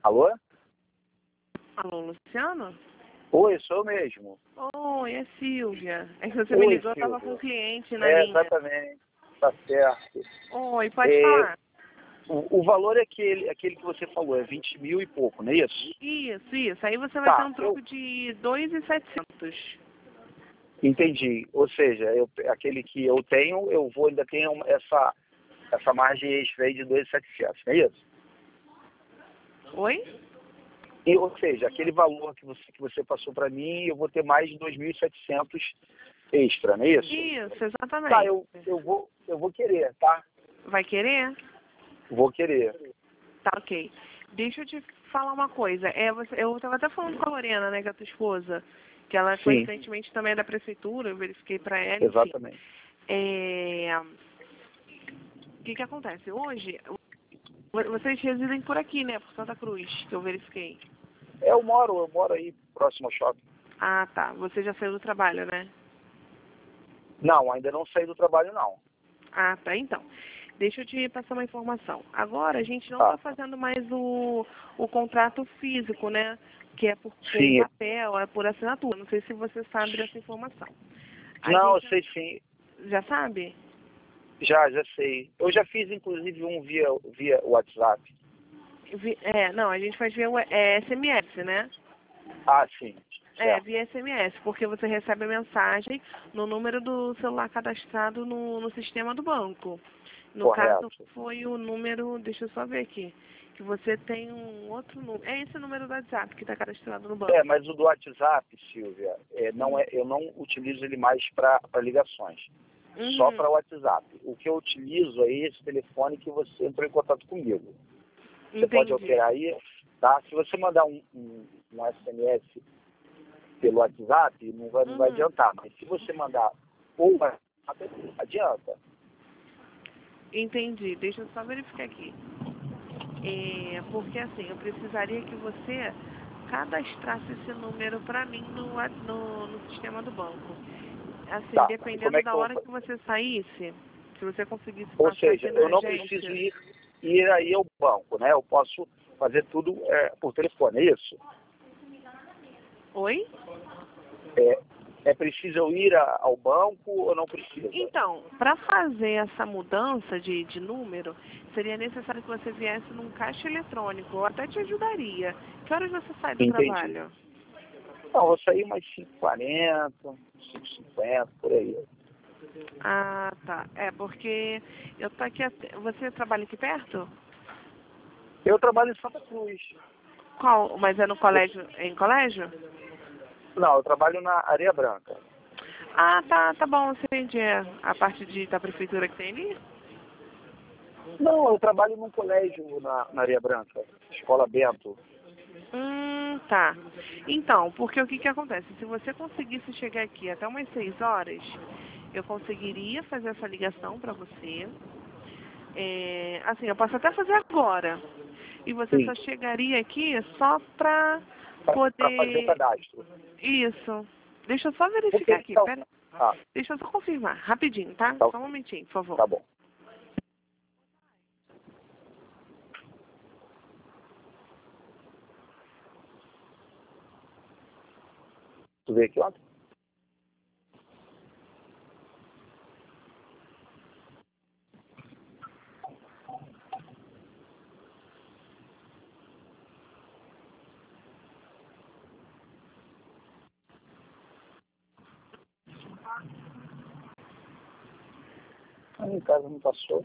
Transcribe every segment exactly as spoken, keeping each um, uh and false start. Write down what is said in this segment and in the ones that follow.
Alô? Alô, Luciano? Oi, sou eu mesmo. Oi, é Silvia. É que você Oi, me ligou, eu Silvia. tava com um cliente na É, linha. exatamente. Tá certo. Oi, pode É, falar. o, o valor é aquele, aquele que você falou, é vinte mil e pouco, não é isso? Isso, isso. Aí você vai ter Tá, um troco de dois mil e setecentos. entendi. Ou seja, eu, aquele que eu tenho, eu vou ainda ter uma- essa, essa margem extra aí de dois mil e setecentos, não é isso? Oi? E, ou seja, aquele valor que você, que você passou para mim, eu vou ter mais de dois mil e setecentos extra, não é isso? Isso, exatamente. Tá, eu, eu, vou, eu vou querer, tá? Vai querer? Vou querer. Tá, ok. Deixa eu te falar uma coisa. É, você, eu tava até falando com a Lorena, né, que é a tua esposa, que ela Sim. coincidentemente também é da prefeitura, eu verifiquei pra ela, enfim. Exatamente. É... O que que acontece? Hoje, vocês residem por aqui, né, por Santa Cruz, que eu verifiquei. Eu moro, eu moro aí próximo ao shopping. Ah, tá. Você já saiu do trabalho, né? Não, ainda não saí do trabalho, não. Ah, tá. Então, deixa eu te passar uma informação. Agora, a gente não Tá. está fazendo mais o, o contrato físico, né? Que é por, com Sim. papel, é por assinatura. Não sei se você sabe dessa informação. A Não, eu gente sei sim. já sabe? Já, já sei. Eu já fiz, inclusive, um via, via WhatsApp. Vi- É, não, a gente faz via we- é, S M S, né? Ah, sim. É, Certo. via S M S, porque você recebe a mensagem no número do celular cadastrado no, no sistema do banco. No Correto. caso, foi o número, deixa eu só ver aqui, que você tem um outro número. É esse número do WhatsApp que está cadastrado no banco. É, mas o do WhatsApp, Silvia, é, não é, eu não utilizo ele mais para ligações. Uhum. Só para WhatsApp. O que eu utilizo é esse telefone que você entrou em contato comigo. Você Entendi. pode alterar aí, tá? Se você mandar um, um, um S M S pelo WhatsApp, não vai, não vai Uhum. adiantar. Mas se você mandar ou WhatsApp, adianta. Entendi. Deixa eu só verificar aqui. É, porque assim, eu precisaria que você cadastrasse esse número para mim no, wa- no, no sistema do banco. Assim, Tá. E como dependendo é que da eu hora vou... que você saísse, se você conseguisse Ou passar seja, aqui na eu não preciso agência. ir, ir aí ao banco, né? Eu posso fazer tudo é, por telefone, é isso? Oi? É, é preciso eu ir a, ao banco ou não precisa? Então, para fazer essa mudança de, de número, seria necessário que você viesse num caixa eletrônico. Eu até te ajudaria. Que horas você sai do Entendi. trabalho? Não, eu vou sair umas cinco e quarenta, cinco e cinquenta, por aí. Ah, tá. É, porque eu tô aqui... até- Você trabalha aqui perto? Eu trabalho em Santa Cruz. Qual? Mas é no colégio? É em colégio? Não, eu trabalho na Areia Branca. Ah, tá, tá bom. Você entendi. É a parte de, da prefeitura que tem ali? Não, eu trabalho num colégio na, na Areia Branca, Escola Bento. Hum, tá. Então, porque o que que acontece? Se você conseguisse chegar aqui até umas seis horas, eu conseguiria fazer essa ligação para você. É, assim, eu posso até fazer agora. E você Sim, só chegaria aqui só para para fazer poder... cadastro. Isso. Deixa eu só Por que verificar aqui. então? Pera... Ah, Deixa eu só confirmar. Rapidinho, tá? tá, Só um momentinho, por favor. tá bom. Tu vê aqui ontem? Ah, em casa não passou.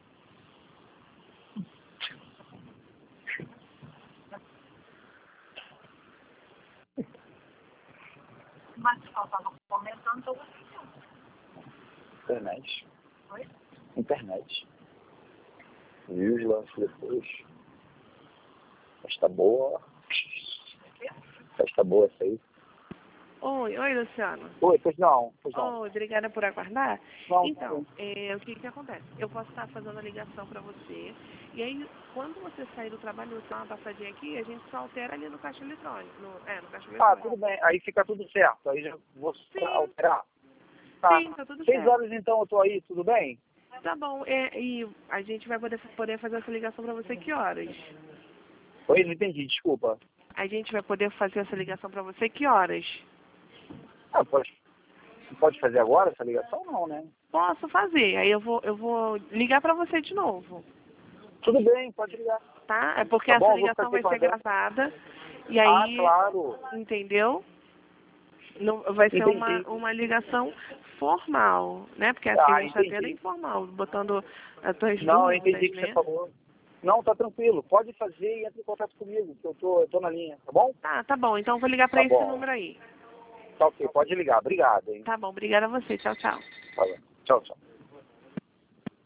Mas só estava comentando sobre Internet. Oi? Internet. Vi os lances depois. Festa boa. Festa boa essa aí. Oi, oi, Luciano. Oi, pois não, pois não. Oi, obrigada por aguardar. Não, Então, é, o que que acontece? Eu posso estar fazendo a ligação para você, e aí, quando você sair do trabalho, você dá uma passadinha aqui, a gente só altera ali no caixa eletrônico. No, é, no caixa ah, eletrônico. tudo bem. Aí fica tudo certo. Aí já vou Sim, alterar. Tá. sim, tá tudo Seis certo. horas então eu tô aí, tudo bem? Tá bom, é, e a gente vai poder, poder fazer essa ligação para você que horas? Oi, não entendi, desculpa. A gente vai poder fazer essa ligação para você que horas? Ah, pode, pode fazer agora essa ligação? Não, né? Posso fazer. Aí eu vou, eu vou ligar para você de novo. Tudo bem, pode ligar. Tá? É porque Tá essa bom, eu vou ligação ficar vai aqui ser guardando. gravada. E Ah, aí, claro. entendeu? Não, vai ser uma, Entendi. uma ligação formal, né? Porque essa que a Ah, gente está tendo é entendi. informal, botando as tuas Não, eu dúvidas, entendi o que né? você falou. Não, tá tranquilo. Pode fazer e entre em contato comigo, que eu tô, eu tô na linha, tá bom? Tá, tá bom. Então eu vou ligar para Tá esse bom. número aí. Tá ok, pode ligar. Obrigado, hein? Tá bom, obrigada a você. Tchau, tchau. Tá bom. Tchau, tchau.